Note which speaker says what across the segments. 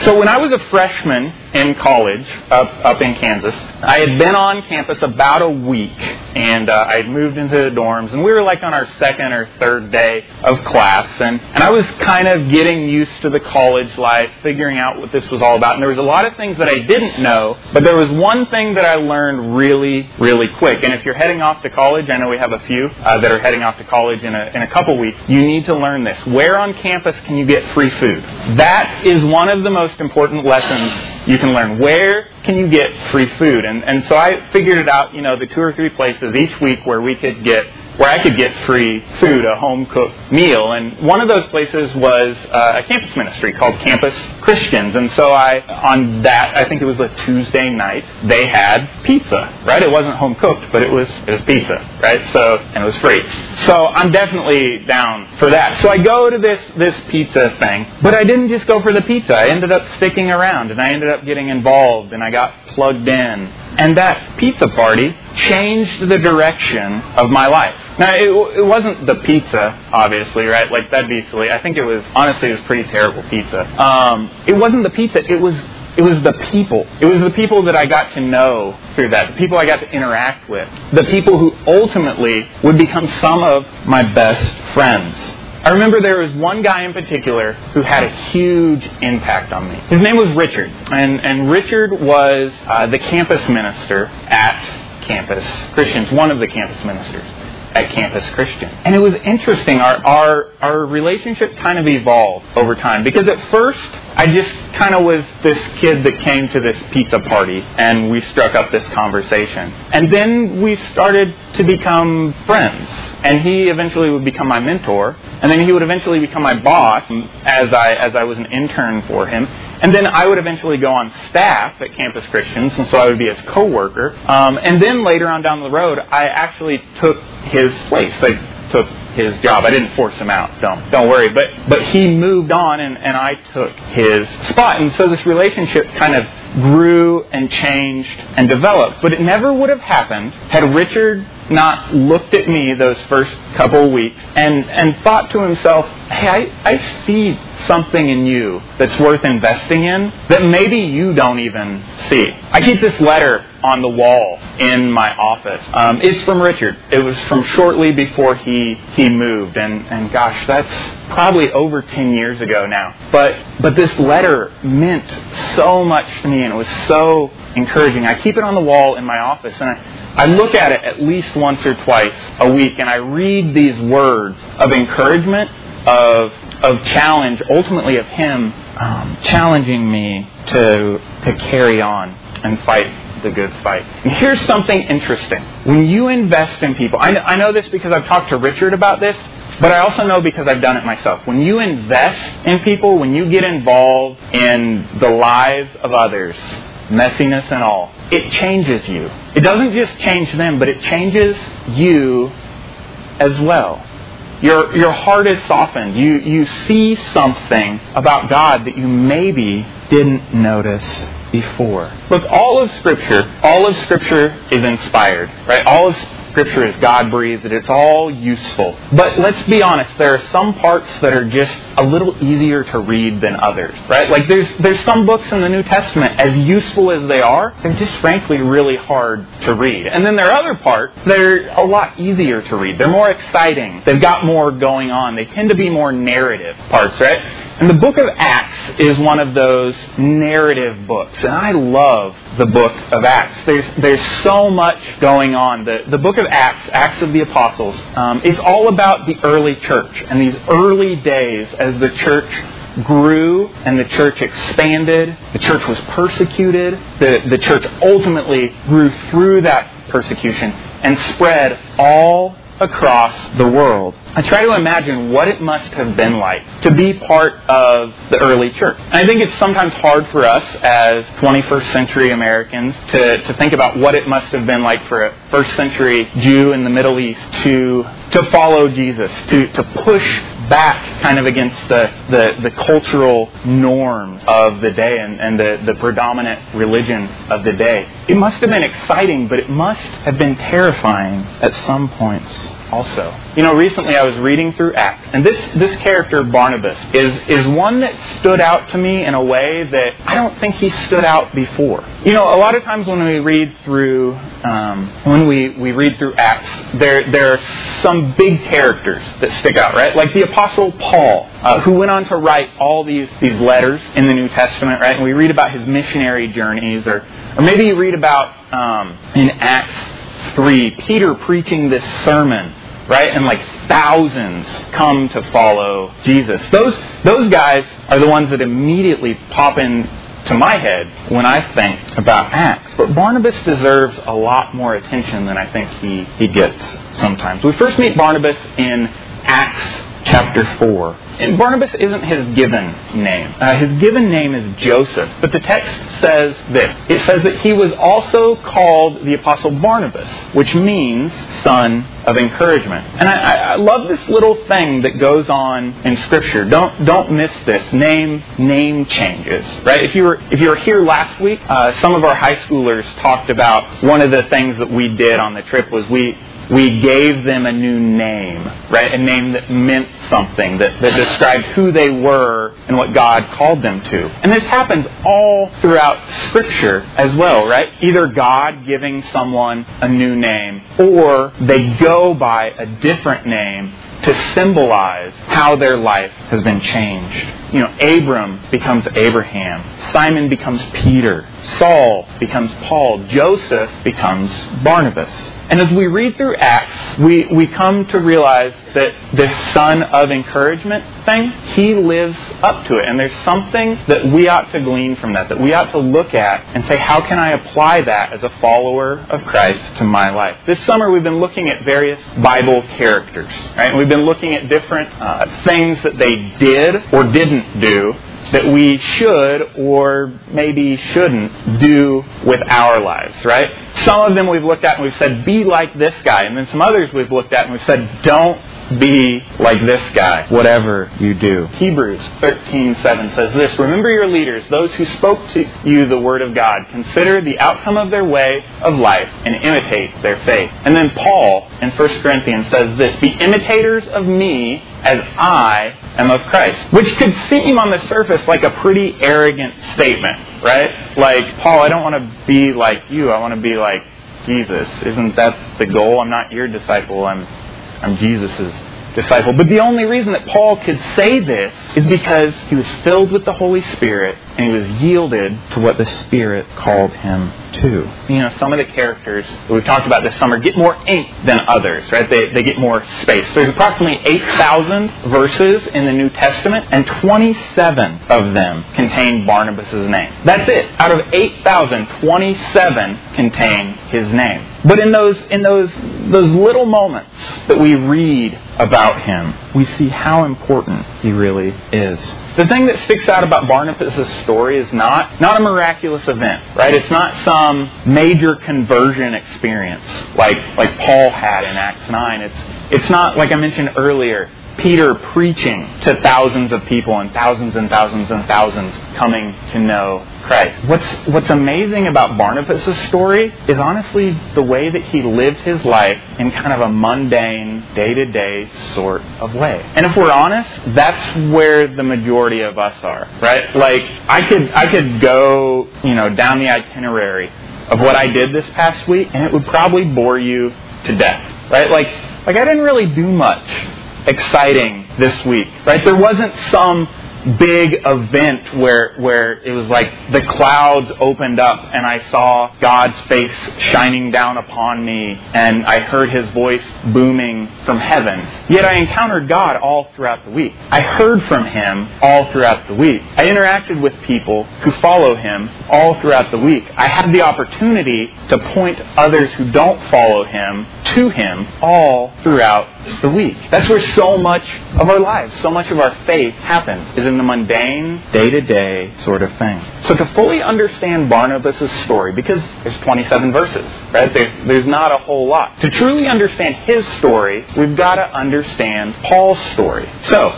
Speaker 1: So when I was a freshman in college up in Kansas, I had been on campus about a week, and I had moved into the dorms, and we were like on our second or third day of class, and I was kind of getting used to the college life, figuring out what this was all about, and there was a lot of things that I didn't know, but there was one thing that I learned really, really quick, and if you're heading off to college, I know we have a few that are heading off to college in a couple weeks, you need to learn this. Where on campus can you get free food? That is one of the most important lessons you can learn. Where can you get free food? And so I figured it out, the 2 or 3 places each week where I could get free food, a home-cooked meal. And one of those places was a campus ministry called Campus Christians. And so on that, I think it was a Tuesday night, they had pizza, right? It wasn't home-cooked, but it was pizza, right? And it was free. So I'm definitely down for that. So I go to this pizza thing, but I didn't just go for the pizza. I ended up sticking around, and I ended up getting involved, and I got plugged in. And that pizza party changed the direction of my life. Now, it wasn't the pizza, obviously, right? Like, that'd be silly. I think it was pretty terrible pizza. It wasn't the pizza. It was the people. It was the people that I got to know through that. The people I got to interact with. The people who ultimately would become some of my best friends. I remember there was one guy in particular who had a huge impact on me. His name was Richard. And Richard was the campus minister at Campus Christians, one of the campus ministers at Campus Christian. And it was interesting. Our relationship kind of evolved over time. Because at first, I just kind of was this kid that came to this pizza party, and we struck up this conversation. And then we started to become friends. And he eventually would become my mentor. And then he would eventually become my boss as I was an intern for him. And then I would eventually go on staff at Campus Christians, and so I would be his co-worker. And then later on down the road, I actually took his place. I took his job. I didn't force him out. Don't worry. But he moved on, and I took his spot. And so this relationship kind of grew and changed and developed. But it never would have happened had Richard not looked at me those first couple of weeks and thought to himself, hey, I see something in you that's worth investing in that maybe you don't even see. I keep this letter on the wall in my office. It's from Richard. It was from shortly before he moved. And gosh, that's probably over 10 years ago now. But this letter meant so much to me, and it was so encouraging. I keep it on the wall in my office, and I look at it at least once or twice a week, and I read these words of encouragement, of challenge, ultimately of him challenging me to carry on and fight the good fight. And here's something interesting. When you invest in people, I know this because I've talked to Richard about this, but I also know because I've done it myself. When you invest in people, when you get involved in the lives of others, messiness and all, it changes you. It doesn't just change them, but it changes you as well. Your heart is softened. You see something about God that you maybe didn't notice before. Look, all of Scripture is inspired, right? All of Scripture is God-breathed, and it's all useful. But let's be honest, there are some parts that are just a little easier to read than others, right? Like there's some books in the New Testament, as useful as they are, they're just frankly really hard to read. And then there are other parts that are a lot easier to read. They're more exciting. They've got more going on. They tend to be more narrative parts, right? And the book of Acts is one of those narrative books. And I love the book of Acts. There's so much going on. The book of Acts of the Apostles, it's all about the early church and these early days as the church grew and the church expanded. The church was persecuted. The church ultimately grew through that persecution and spread all across the world. I try to imagine what it must have been like to be part of the early church. And I think it's sometimes hard for us as 21st century Americans to think about what it must have been like for a first century Jew in the Middle East to follow Jesus, to push back kind of against the cultural norms of the day and the predominant religion of the day. It must have been exciting, but it must have been terrifying at some points also. Recently I was reading through Acts, and this character, Barnabas, is one that stood out to me in a way that I don't think he stood out before. A lot of times when we read through Acts, there are some big characters that stick out, right? Like the Apostle Paul, who went on to write all these letters in the New Testament, right? And we read about his missionary journeys, or maybe you read about in Acts 3, Peter preaching this sermon, right? And thousands come to follow Jesus. Those guys are the ones that immediately pop into my head when I think about Acts. But Barnabas deserves a lot more attention than I think he gets sometimes. We first meet Barnabas in Acts chapter 4. And Barnabas isn't his given name. His given name is Joseph. But the text says this. It says that he was also called the Apostle Barnabas, which means son of encouragement. And I love this little thing that goes on in Scripture. Don't miss this. Name changes, right? If you were here last week, some of our high schoolers talked about one of the things that we did on the trip was we gave them a new name, right? A name that meant something, that described who they were and what God called them to. And this happens all throughout Scripture as well, right? Either God giving someone a new name, or they go by a different name to symbolize how their life has been changed. Abram becomes Abraham. Simon becomes Peter. Saul becomes Paul. Joseph becomes Barnabas. And as we read through Acts, we come to realize that this son of encouragement thing, he lives up to it. And there's something that we ought to glean from that we ought to look at and say, how can I apply that as a follower of Christ to my life? This summer we've been looking at various Bible characters, right? And we've been looking at different things that they did or didn't do that we should or maybe shouldn't do with our lives, right? Some of them we've looked at and we've said, be like this guy. And then some others we've looked at and we've said, don't be like this guy, whatever you do. Hebrews 13:7 says this, remember your leaders, those who spoke to you the word of God. Consider the outcome of their way of life and imitate their faith. And then Paul in 1 Corinthians says this, be imitators of me as I am of Christ. Which could seem on the surface like a pretty arrogant statement, right? Like, Paul, I don't want to be like you, I want to be like Jesus. Isn't that the goal? I'm not your disciple, I'm Jesus' disciple. But the only reason that Paul could say this is because he was filled with the Holy Spirit and he was yielded to what the Spirit called him to. Some of the characters that we've talked about this summer get more ink than others, right? They get more space. There's approximately 8,000 verses in the New Testament, and 27 of them contain Barnabas' name. That's it. Out of 8,000, 27 contain his name. But in those little moments that we read about him, we see how important he really is. The thing that sticks out about Barnabas' story is not a miraculous event, right? It's not some major conversion experience like Paul had in Acts 9. It's not, like I mentioned earlier, Peter preaching to thousands of people and thousands and thousands and thousands coming to know Christ. What's amazing about Barnabas' story is honestly the way that he lived his life in kind of a mundane, day-to-day sort of way. And if we're honest, that's where the majority of us are, right? Like, I could go, down the itinerary of what I did this past week, and it would probably bore you to death, right? Like I didn't really do much exciting this week, right? There wasn't some big event where it was like the clouds opened up and I saw God's face shining down upon me and I heard his voice booming from heaven. Yet I encountered God all throughout the week. I heard from him all throughout the week. I interacted with people who follow him all throughout the week. I had the opportunity to point others who don't follow him to him all throughout the week. That's where so much of our lives, so much of our faith happens, is in the mundane, day-to-day sort of thing. So to fully understand Barnabas' story, because there's 27 verses, right? There's not a whole lot. To truly understand his story, we've got to understand Paul's story. So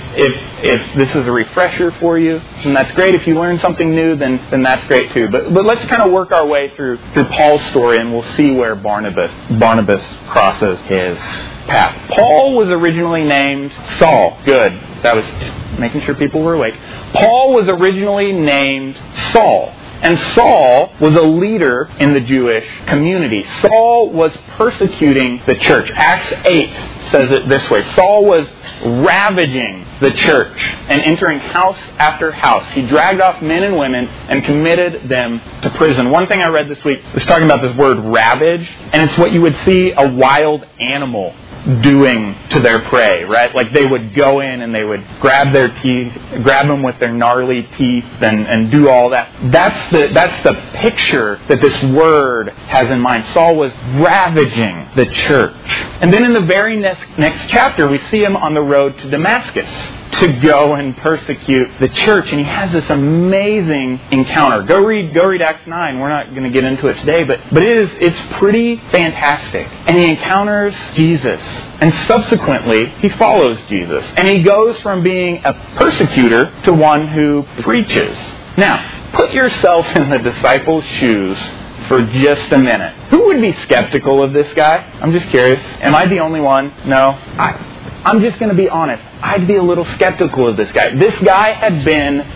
Speaker 1: if this is a refresher for you, then that's great. If you learn something new, then that's great too. But let's kind of work our way through Paul's story, and we'll see where Barnabas crosses his path. Paul was originally named Saul. Good. That was just making sure people were awake. Paul was originally named Saul. And Saul was a leader in the Jewish community. Saul was persecuting the church. Acts 8 says it this way. Saul was ravaging the church and entering house after house. He dragged off men and women and committed them to prison. One thing I read this week was talking about this word ravage, and it's what you would see a wild animal doing to their prey, right? Like they would go in and they would grab them with their gnarly teeth and do all that. That's the picture that this word has in mind. Saul was ravaging the church. And then in the very next chapter, we see him on the road to Damascus to go and persecute the church. And he has this amazing encounter. Go read Acts 9. We're not going to get into it today, but it's pretty fantastic. And he encounters Jesus. And subsequently, he follows Jesus. And he goes from being a persecutor to one who preaches. Now, put yourself in the disciples' shoes for just a minute. Who would be skeptical of this guy? I'm just curious. Am I the only one? No. I'm just going to be honest. I'd be a little skeptical of this guy. This guy had been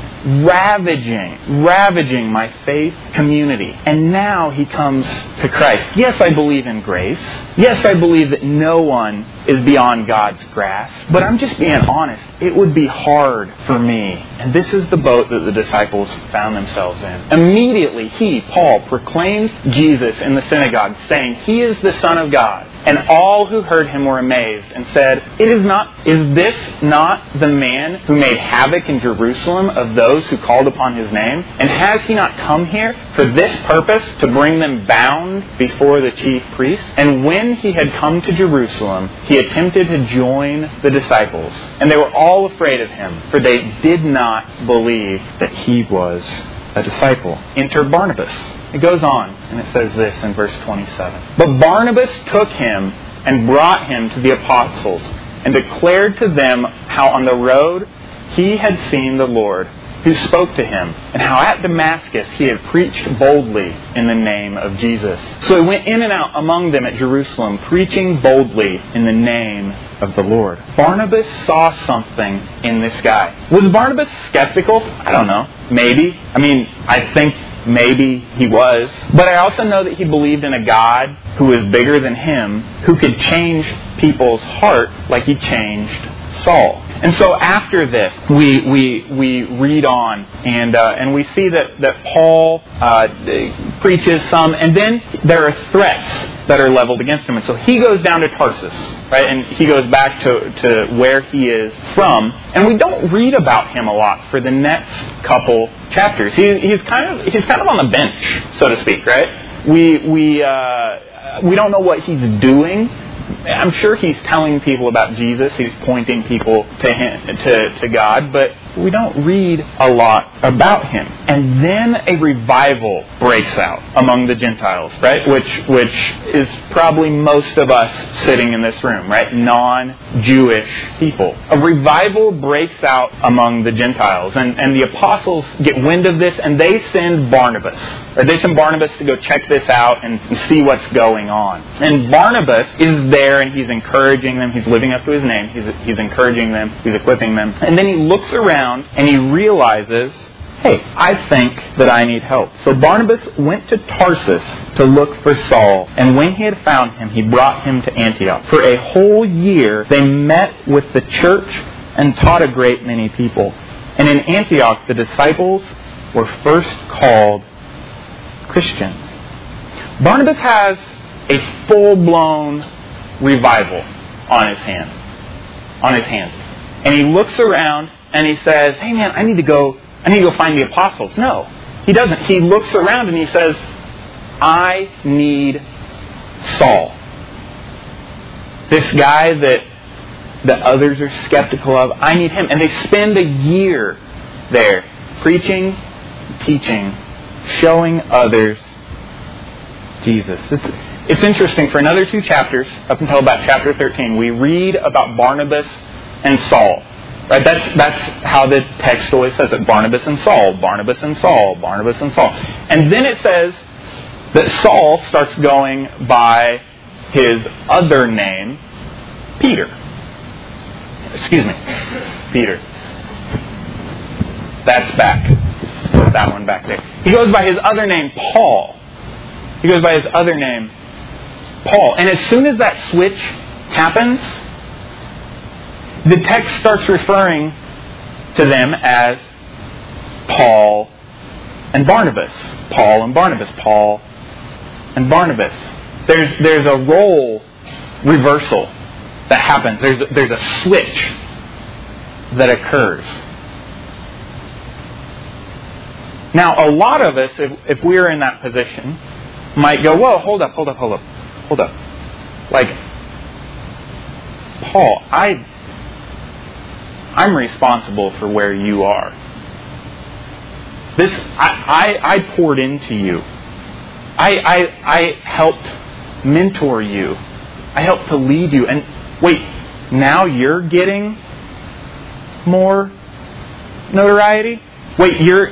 Speaker 1: ravaging my faith community. And now he comes to Christ. Yes, I believe in grace. Yes, I believe that no one is beyond God's grasp. But I'm just being honest. It would be hard for me. And this is the boat that the disciples found themselves in. Immediately, Paul, proclaimed Jesus in the synagogue, saying, "He is the Son of God." And all who heard him were amazed and said, Is this not the man who made havoc in Jerusalem of those who called upon his name? And has he not come here for this purpose, to bring them bound before the chief priests? And when he had come to Jerusalem, he attempted to join the disciples. And they were all afraid of him, for they did not believe that he was a disciple. Enter Barnabas. It goes on, and it says this in verse 27. But Barnabas took him and brought him to the apostles and declared to them how on the road he had seen the Lord, who spoke to him, and how at Damascus he had preached boldly in the name of Jesus. So he went in and out among them at Jerusalem, preaching boldly in the name of the Lord. Barnabas saw something in this guy. Was Barnabas skeptical? I don't know. Maybe. I think maybe he was. But I also know that he believed in a God who was bigger than him, who could change people's heart like he changed Saul. And so after this, we read on, and we see that Paul preaches some, and then there are threats that are leveled against him. And so he goes down to Tarsus, right? And he goes back to where he is from. And we don't read about him a lot for the next couple chapters. He's kind of on the bench, so to speak, right? We don't know what he's doing. I'm sure he's telling people about Jesus. He's pointing people to him, to God, but we don't read a lot about him. And then a revival breaks out among the Gentiles, right? Which is probably most of us sitting in this room, right? Non-Jewish people. A revival breaks out among the Gentiles, and the apostles get wind of this, and they send Barnabas. Or they send Barnabas to go check this out and see what's going on. And Barnabas is there, and he's encouraging them. He's living up to his name. He's encouraging them. He's equipping them. And then he looks around and he realizes, hey, I think that I need help. So Barnabas went to Tarsus to look for Saul. And when he had found him, he brought him to Antioch. For a whole year they met with the church and taught a great many people. And in Antioch the disciples were first called Christians. Barnabas has a full-blown revival on his hands. And he looks around and he says, hey man, I need to go find the apostles. No, he doesn't. He looks around and he says, I need Saul. This guy that others are skeptical of, I need him. And they spend a year there preaching, teaching, showing others Jesus. It's interesting, for another 2 chapters, up until about chapter 13, we read about Barnabas and Saul. Right? That's how the text always says it. Barnabas and Saul, Barnabas and Saul, Barnabas and Saul. And then it says that Saul starts going by his other name, Peter. Excuse me, Peter. That's back. Put that one back there. He goes by his other name, Paul. He goes by his other name, Paul. And as soon as that switch happens, the text starts referring to them as Paul and Barnabas. Paul and Barnabas. Paul and Barnabas. There's a role reversal that happens. There's a switch that occurs. Now, a lot of us, if we're in that position, might go, whoa, hold up. Like, Paul, I'm responsible for where you are. I poured into you. I helped mentor you. I helped to lead you. And wait, now you're getting more notoriety? Wait, you're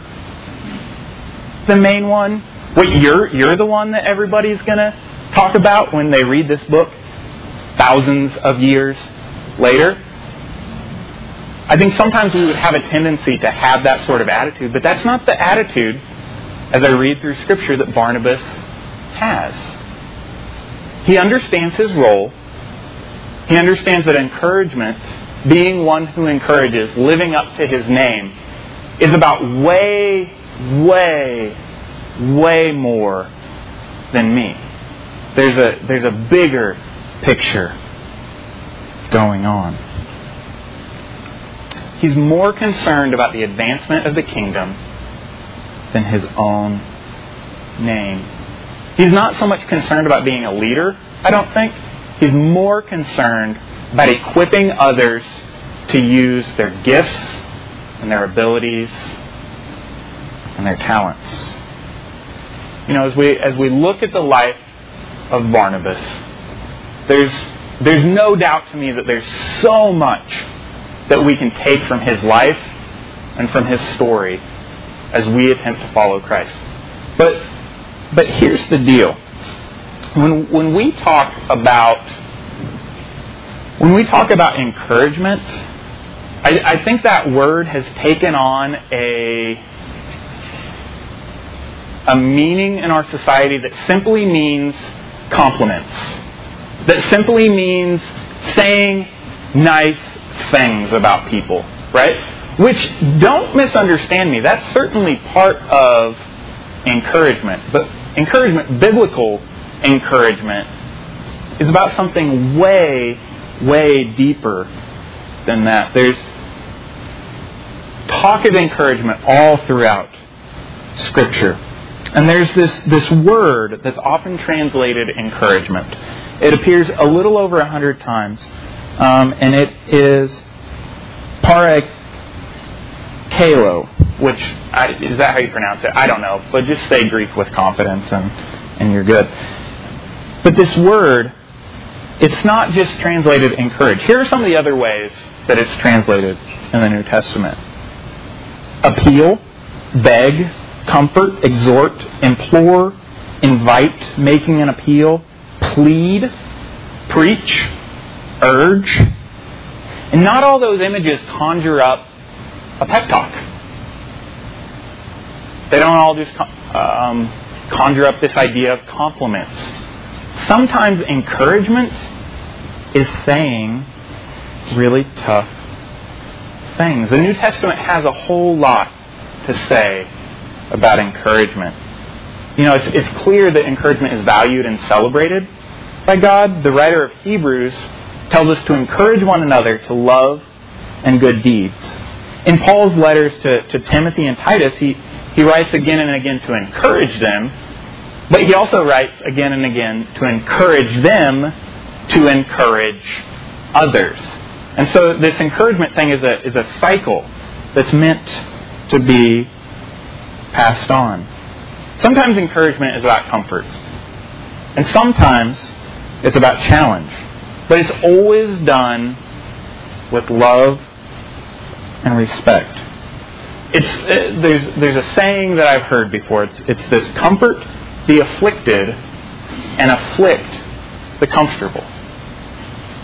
Speaker 1: the main one? Wait, you're the one that everybody's going to talk about when they read this book thousands of years later? I think sometimes we would have a tendency to have that sort of attitude, but that's not the attitude, as I read through Scripture, that Barnabas has. He understands his role. He understands that encouragement, being one who encourages, living up to his name, is about way more than me. There's a bigger picture going on. He's more concerned about the advancement of the kingdom than his own name. He's not so much concerned about being a leader, I don't think. He's more concerned about equipping others to use their gifts and their abilities and their talents. You know, as we look at the life of Barnabas, there's no doubt to me that there's so much that we can take from his life and from his story as we attempt to follow Christ. But here's the deal. When we talk about encouragement, I think that word has taken on a meaning in our society that simply means compliments. That simply means saying nice things about people, right? Which, don't misunderstand me, that's certainly part of encouragement. But encouragement, biblical encouragement, is about something way deeper than that. There's talk of encouragement all throughout Scripture. And there's this word that's often translated encouragement. It appears a little over 100 times. And it is parakalo, which, is that how you pronounce it? I don't know. But just say Greek with confidence and you're good. But this word, it's not just translated encourage. Here are some of the other ways that it's translated in the New Testament. Appeal, beg, comfort, exhort, implore, invite, making an appeal, plead, preach, urge. And not all those images conjure up a pep talk. They don't all just conjure up this idea of compliments. Sometimes encouragement is saying really tough things. The New Testament has a whole lot to say about encouragement. You know, it's clear that encouragement is valued and celebrated by God. The writer of Hebrews tells us to encourage one another to love and good deeds. In Paul's letters to Timothy and Titus, he writes again and again to encourage them, but he also writes again and again to encourage them to encourage others. And so this encouragement thing is a cycle that's meant to be passed on. Sometimes encouragement is about comfort, and sometimes it's about challenge. But it's always done with love and respect. There's a saying that I've heard before. It's this: comfort the afflicted and afflict the comfortable.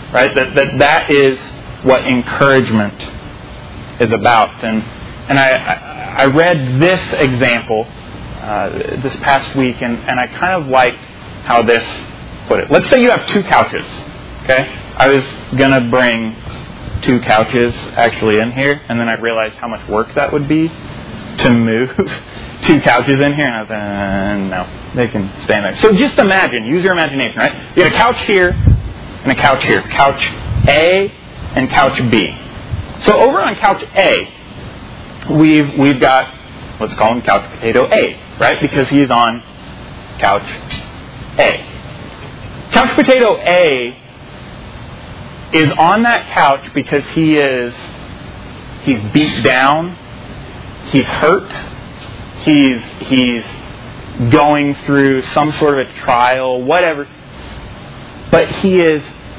Speaker 1: right? That is what encouragement is about. And I read this example this past week, and I kind of liked how this put it. Let's say you have 2 couches, okay? I was going to bring 2 couches actually in here, and then I realized how much work that would be to move 2 couches in here, and I was no, they can stay in there. So just imagine, use your imagination, right? You got a couch here and a couch here. Couch A and couch B. So over on couch A, we've got, let's call him Couch Potato A, right? Because he's on couch A. Couch Potato A is on that couch because he's beat down, he's hurt, he's going through some sort of a trial, whatever. But he is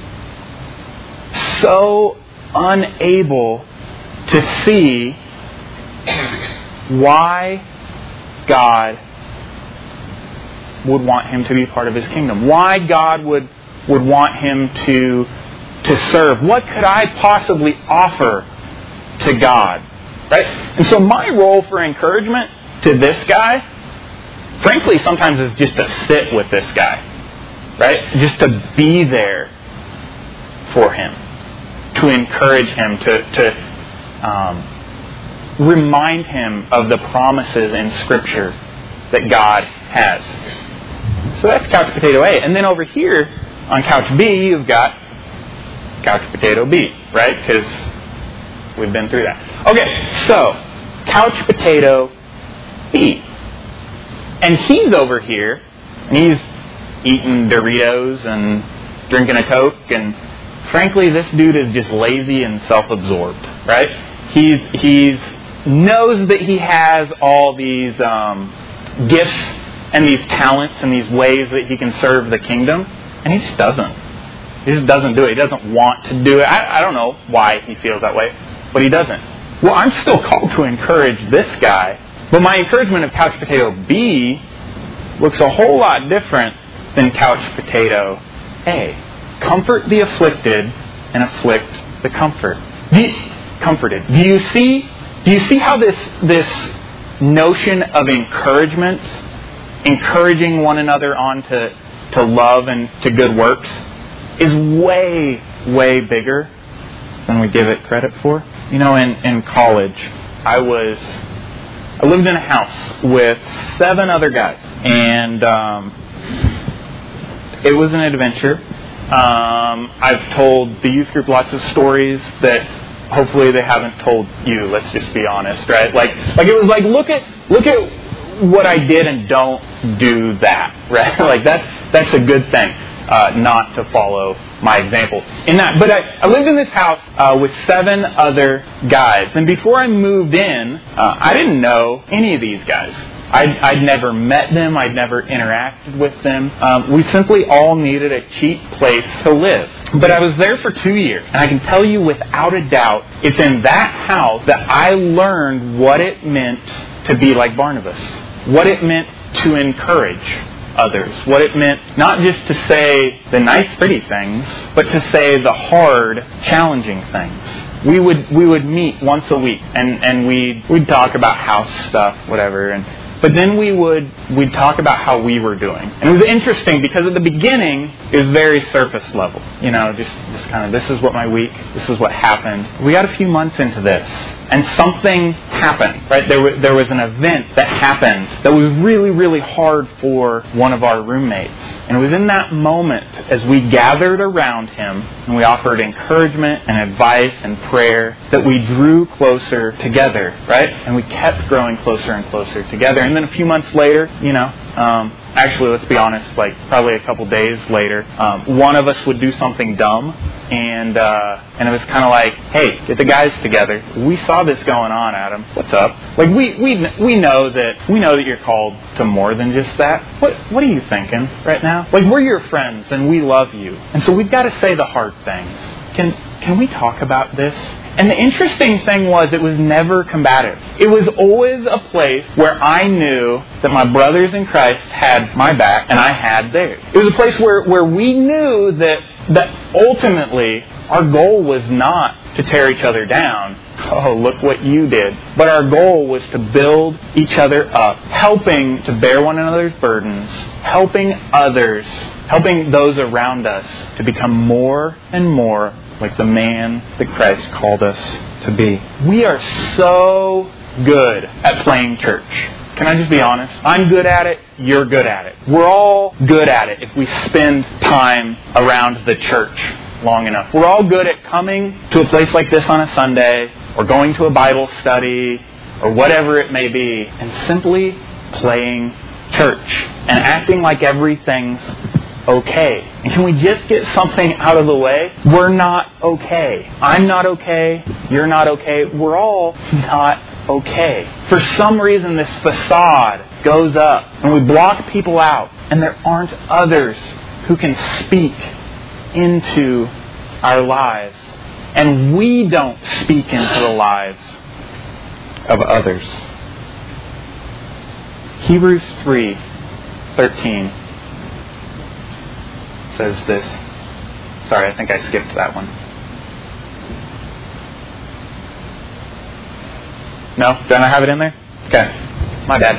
Speaker 1: so unable to see why God would want him to be part of His kingdom. Why God would want him to serve. What could I possibly offer to God? Right? And so my role for encouragement to this guy, frankly, sometimes is just to sit with this guy. Right? Just to be there for him. To encourage him. To remind him of the promises in Scripture that God has. So that's Couch Potato A. And then over here on Couch B, you've got Couch Potato B, right? Because we've been through that. Okay, so Couch Potato B. And he's over here, and he's eating Doritos and drinking a Coke, and frankly, this dude is just lazy and self-absorbed, right? He's knows that he has all these gifts and these talents and these ways that he can serve the kingdom, and he just doesn't. He just doesn't do it. He doesn't want to do it. I don't know why he feels that way, but he doesn't. Well, I'm still called to encourage this guy, but my encouragement of Couch Potato B looks a whole lot different than Couch Potato A. Comfort the afflicted and afflict the comforted. Do you see how this notion of encouragement, encouraging one another on to love and to good works, is way, way bigger than we give it credit for? You know, in college, I lived in a house with 7 other guys, and it was an adventure. I've told the youth group lots of stories that hopefully they haven't told you. Let's just be honest, right? Like it was like, look at what I did and don't do that, right? Like that's a good thing, not to follow my example in that. But I lived in this house with 7 other guys, and before I moved in, I didn't know any of these guys. I'd never met them. I'd never interacted with them. We simply all needed a cheap place to live. But I was there for 2 years. And I can tell you without a doubt, it's in that house that I learned what it meant to be like Barnabas. What it meant to encourage others. What it meant not just to say the nice, pretty things, but to say the hard, challenging things. We would meet once a week and we'd talk about house stuff, whatever, but then we'd talk about how we were doing. And it was interesting because at the beginning it was very surface level. You know, just kind of, this is what my week, this is what happened. We got a few months into this and something happened, right? There was an event that happened that was really, really hard for one of our roommates. And it was in that moment as we gathered around him and we offered encouragement and advice and prayer that we drew closer together, right? And we kept growing closer and closer together. And then a few months later, actually, let's be honest, like probably a couple days later, one of us would do something dumb, and it was kind of like, hey, get the guys together. We saw this going on, Adam. What's up? Like we know that you're called to more than just that. What are you thinking right now? Like, we're your friends and we love you, and so we've got to say the hard things. Can we talk about this? And the interesting thing was, it was never combative. It was always a place where I knew that my brothers in Christ had my back and I had theirs. It was a place where we knew that that ultimately our goal was not to tear each other down. Oh, look what you did. But our goal was to build each other up, helping to bear one another's burdens, helping others, helping those around us to become more and more like the man that Christ called us to be. We are so good at playing church. Can I just be honest? I'm good at it. You're good at it. We're all good at it if we spend time around the church long enough. We're all good at coming to a place like this on a Sunday, or going to a Bible study, or whatever it may be, and simply playing church and acting like everything's okay. And can we just get something out of the way? We're not okay. I'm not okay. You're not okay. We're all not okay. For some reason, this facade goes up, and we block people out, and there aren't others who can speak into our lives. And we don't speak into the lives of others. Hebrews 3:13 says this. Sorry, I think I skipped that one. No? Don't I have it in there? Okay. My bad.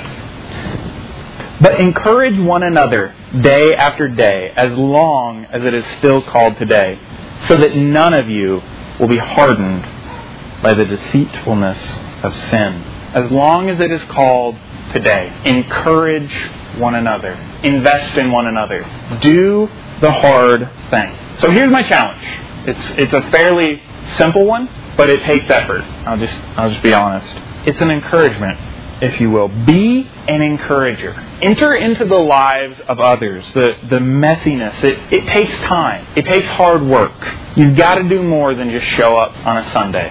Speaker 1: But encourage one another day after day, as long as it is still called today, so that none of you will be hardened by the deceitfulness of sin. As long as it is called today, encourage one another. Invest in one another. Do the hard thing. So here's my challenge. It's a fairly simple one, but it takes effort. I'll just be honest. It's an encouragement, if you will. Be an encourager. Enter into the lives of others. The messiness. It takes time. It takes hard work. You've got to do more than just show up on a Sunday.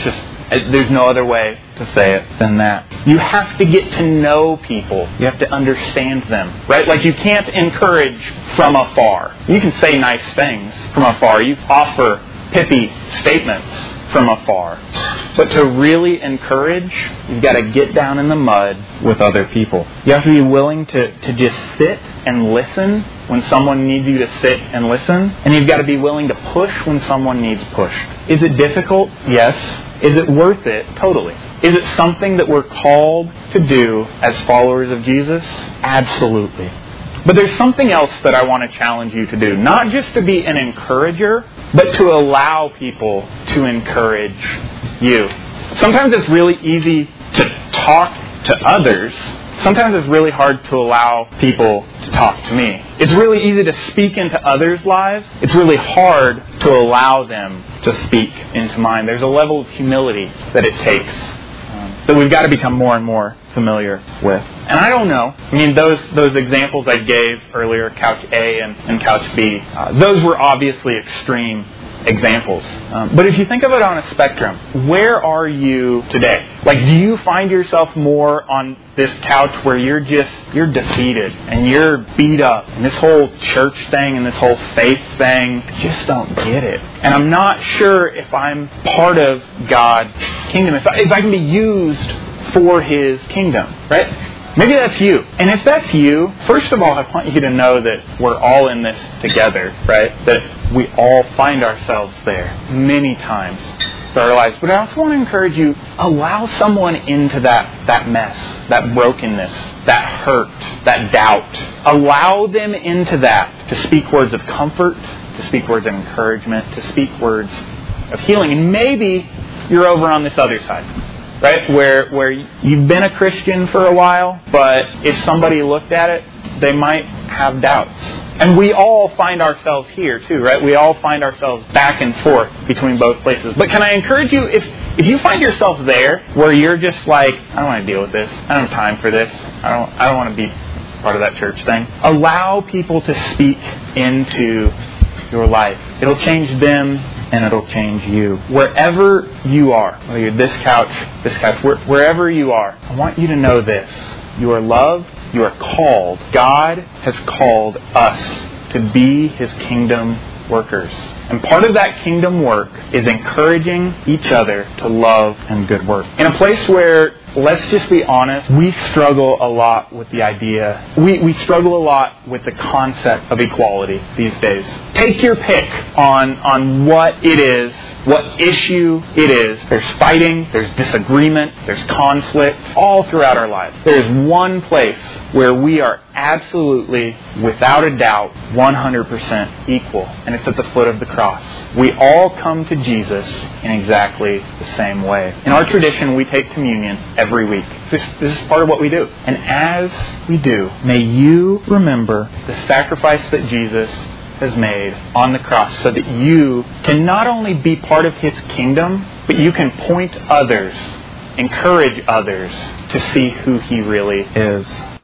Speaker 1: There's no other way to say it than that. You have to get to know people. You have to understand them, right? Like, you can't encourage from afar. You can say nice things from afar. You offer pithy statements from afar. But to really encourage, you've got to get down in the mud with other people. You have to be willing to just sit and listen when someone needs you to sit and listen. And you've got to be willing to push when someone needs pushed. Is it difficult? Yes. Is it worth it? Totally. Is it something that we're called to do as followers of Jesus? Absolutely. But there's something else that I want to challenge you to do. Not just to be an encourager, but to allow people to encourage you. Sometimes it's really easy to talk to others. Sometimes it's really hard to allow people to talk to me. It's really easy to speak into others' lives. It's really hard to allow them to speak into mine. There's a level of humility that it takes that we've got to become more and more familiar with. And I don't know. I mean, those examples I gave earlier, couch A and couch B, those were obviously extreme examples. But if you think of it on a spectrum, where are you today? Like, do you find yourself more on this couch where you're defeated and you're beat up, and this whole church thing and this whole faith thing, I just don't get it. And I'm not sure if I'm part of God's kingdom, if I can be used for His kingdom, right? Maybe that's you. And if that's you, first of all, I want you to know that we're all in this together, right? That we all find ourselves there many times through our lives. But I also want to encourage you, allow someone into that mess, that brokenness, that hurt, that doubt. Allow them into that to speak words of comfort, to speak words of encouragement, to speak words of healing. And maybe you're over on this other side. Right? Where you've been a Christian for a while, but if somebody looked at it, they might have doubts. And we all find ourselves here too, right? We all find ourselves back and forth between both places. But can I encourage you, if you find yourself there, where you're just like, I don't want to deal with this, I don't have time for this, I don't want to be part of that church thing, allow people to speak into your life. It'll change them, and it'll change you. Wherever you are, whether you're this couch, wherever you are, I want you to know this. You are loved. You are called. God has called us to be His kingdom workers. And part of that kingdom work is encouraging each other to love and good work. In a place where let's just be honest, we struggle a lot with the idea. We struggle a lot with the concept of equality these days. Take your pick on what it is, what issue it is. There's fighting, there's disagreement, there's conflict, all throughout our lives. There's one place where we are absolutely, without a doubt, 100% equal, and it's at the foot of the cross. We all come to Jesus in exactly the same way. In our tradition, we take communion every week. This is part of what we do. And as we do, may you remember the sacrifice that Jesus has made on the cross so that you can not only be part of His kingdom, but you can point others, encourage others to see who He really is.